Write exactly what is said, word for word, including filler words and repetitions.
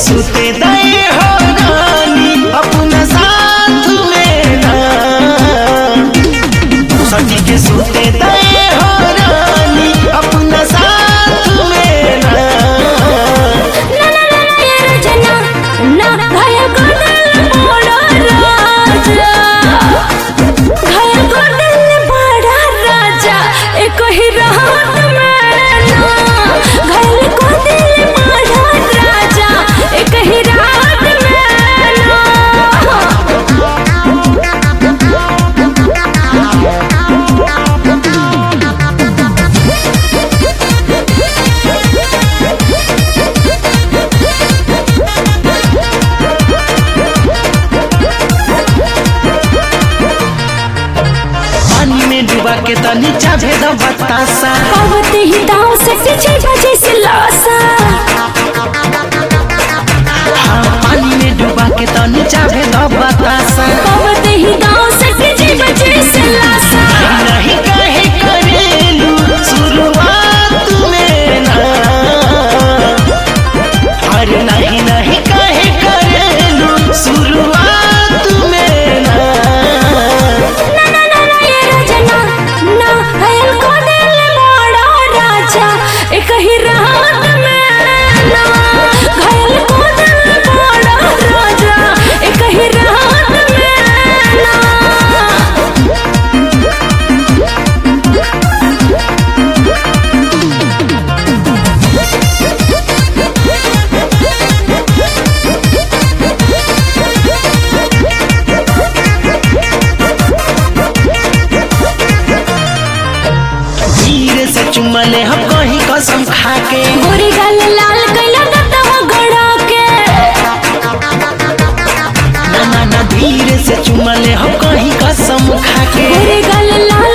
सुते दे हो रानी अपना साथ में ना, सटी के सुते दे हो रानी अपना साथ में ना। ना ना ना ना ये रजना ना घायल कर दिल बड़ा राजा, घायल कर दिल बड़ा राजा एक ही रात में ना, घायल कर दिल बड़ा राजा एक ही रात में ना। पानी में डूबा के तनी चाहे द बतासा, पावते ही दाव से पीछे बजे से लासा, हाँ पानी में डूबा के तनी चाहे द बतासा। पावते ही दाव से पीछे बजे से लासा, नहीं कहे करेलू शुरुआत में ना, अरे नहीं नहीं कहे करेलू शुरुआत में ना। ना ना ना ना ये रजना ना घायल को दिल बड़ा राजा एक ही रात में ना, घायल को दिल बड़ा राजा एक ही रात में ना। धीरे से चुमा ले हम कहीं कसम खा के, गोरी गाल लाल कैला दतवा गड़ा के, ना ना ना धीरे से चुमा ले हम कहीं कसम खा के। गोरी गाल लाल